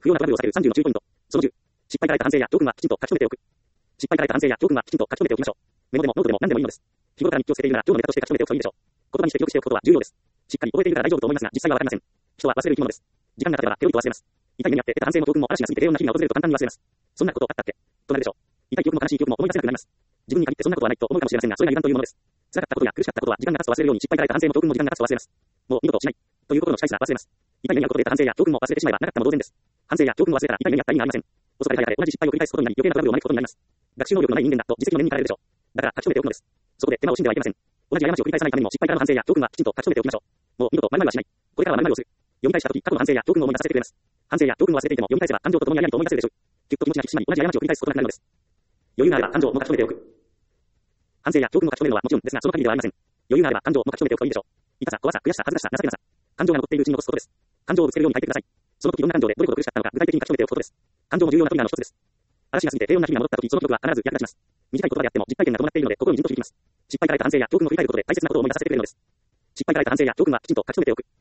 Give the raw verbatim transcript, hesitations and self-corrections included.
不要なトラブルを避けるさんじゅうの注意ポイント。そのじゅう。失敗から得た反省や教訓はきちんと書き留めておく。失敗から得た反省や教訓はきちんと書き留めておきましょう。メモでもノートでも何でもいいのです。日頃から日記をつけているなら今日のネタとして書き留めておくといいでしょう。言葉にして記録しておくことは重要です。しっかり覚えているから大丈夫と思いますが、実際はわかりません。人は忘れる生き物です。時間が経てばペロリと忘れます。痛い目にあって得た反省も教訓も嵐が過ぎて平穏な日々が訪れると簡単に忘れます。そんなことあったっけとなるでしょう。痛い記憶も悲しい記憶も思い出せなくなります。自分に限ってそんなことはないと思うかもしれませんが、それが油断というものです。辛かったことや苦しかったことは時間が経つと忘れるように失敗から得た反省も教訓も時間が経つと忘れます。もう二度としない。ということの近いすら忘れます。痛い目に遭うことで得た反省や教訓も忘れてしまえばなかったも同然です。反省や教訓を忘れたら痛い目に遭った意味がありません。恐れられ同じ失敗を繰り返すことになり余計なトラブルを招くことになります。学習能力のない人間だと自責の念に駆られるでしょう。だから書き留めておくのです。そこで手間を惜しんではいけません。同じ過ちを繰り返さないためにも失敗からの反省や教訓はきちんと書き留めておきましょう。もう二度と〇〇はしない。これからは〇〇をする。読み返したとき過去の反省や教訓を思い出させてくれます。反省や教訓を忘れていても読み返せば感情とともにありありと思い出せるでしょう。きっと気持ちが引き締まり同じ過ちを繰り返すことがなくなるのです。余裕があれば感情も書き留めておく。反省や教訓を書き留めるのはもちろんですがその限りではありません。余裕があれば感情も書き留めておくといいでしょう。痛さ、怖さ、悔しさ、恥ずかしさ、情けなさ。感情が残っているうちに残すことです。感情をぶつけるように書いてください。その時どんな感情でどれほど苦しかったのか具体的に書き留めておくことです。感情も重要なトリガーの一つです。嵐が過ぎて平穏な日々が戻った時その記録は必ず役立ちます。短い言葉であっても実体験が伴っているので心にじんと響きます。失敗から得た反省や教訓を振り返ることで大切なことを思い出させてくれるのです。失敗から得た反省や教訓はきちんと書き留めておく。